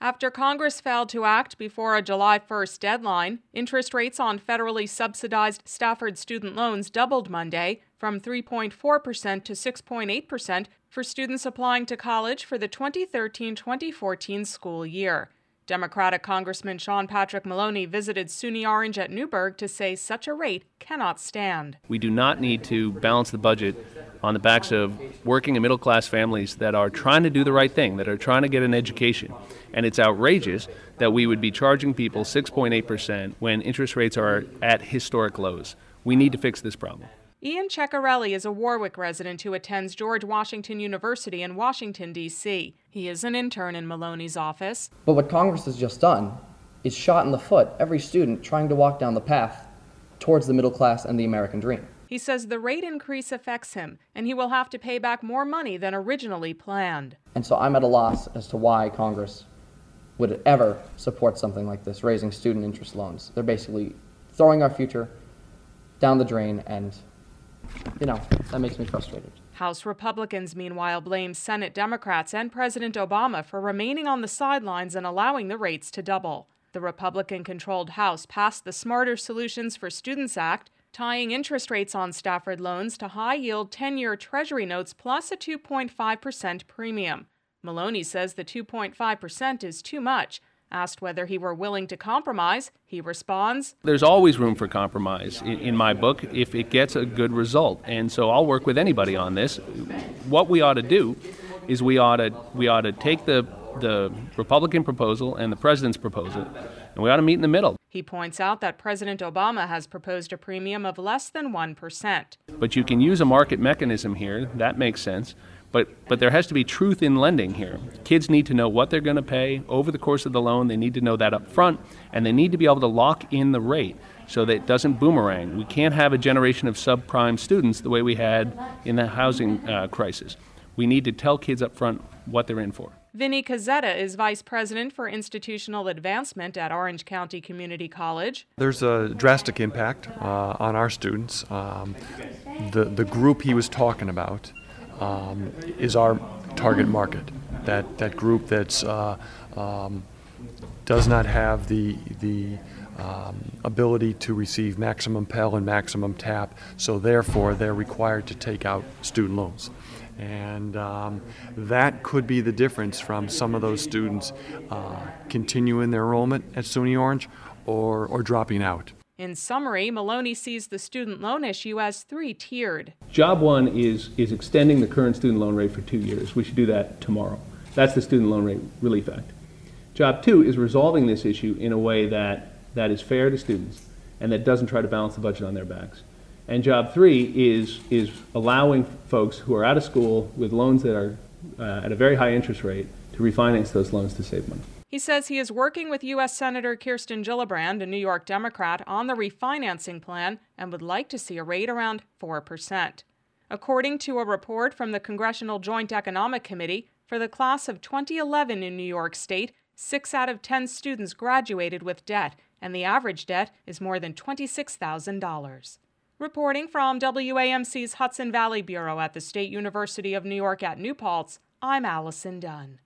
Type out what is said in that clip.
After Congress failed to act before a July 1st deadline, interest rates on federally subsidized Stafford student loans doubled Monday from 3.4% to 6.8% for students applying to college for the 2013-2014 school year. Democratic Congressman Sean Patrick Maloney visited SUNY Orange at Newburgh to say such a rate cannot stand. We do not need to balance the budget on the backs of working and middle-class families that are trying to do the right thing, that are trying to get an education. And it's outrageous that we would be charging people 6.8% when interest rates are at historic lows. We need to fix this problem. Ian Ceccarelli is a Warwick resident who attends George Washington University in Washington, D.C. He is an intern in Maloney's office. But what Congress has just done is shot in the foot every student trying to walk down the path towards the middle class and the American dream. He says the rate increase affects him, and he will have to pay back more money than originally planned. And so I'm at a loss as to why Congress would ever support something like this, raising student interest loans. They're basically throwing our future down the drain, and that makes me frustrated. House Republicans, meanwhile, blame Senate Democrats and President Obama for remaining on the sidelines and allowing the rates to double. The Republican-controlled House passed the Smarter Solutions for Students Act, tying interest rates on Stafford loans to high-yield 10-year Treasury notes plus a 2.5% premium. Maloney says the 2.5% is too much. Asked whether he were willing to compromise, he responds, "There's always room for compromise in my book if it gets a good result, and so I'll work with anybody on this. What we ought to do is we ought to take the Republican proposal and the president's proposal, and we ought to meet in the middle." He points out that President Obama has proposed a premium of less than 1%. But you can use a market mechanism here. That makes sense. But there has to be truth in lending here. Kids need to know what they're going to pay over the course of the loan. They need to know that up front, and they need to be able to lock in the rate so that it doesn't boomerang. We can't have a generation of subprime students the way we had in the housing crisis. We need to tell kids up front what they're in for. Vinny Cazzetta is Vice President for Institutional Advancement at Orange County Community College. There's a drastic impact on our students. The group he was talking about is our target market. That group that's does not have the ability to receive maximum Pell and maximum TAP, so therefore they're required to take out student loans. And that could be the difference from some of those students continuing their enrollment at SUNY Orange or dropping out. In summary, Maloney sees the student loan issue as three-tiered. Job one is extending the current student loan rate for 2 years. We should do that tomorrow. That's the Student Loan Rate Relief Act. Job two is resolving this issue in a way that is fair to students and that doesn't try to balance the budget on their backs. And job three is allowing folks who are out of school with loans that are at a very high interest rate to refinance those loans to save money. He says he is working with U.S. Senator Kirsten Gillibrand, a New York Democrat, on the refinancing plan and would like to see a rate around 4%. According to a report from the Congressional Joint Economic Committee, for the class of 2011 in New York State, 6 out of 10 students graduated with debt, and the average debt is more than $26,000. Reporting from WAMC's Hudson Valley Bureau at the State University of New York at New Paltz, I'm Allison Dunn.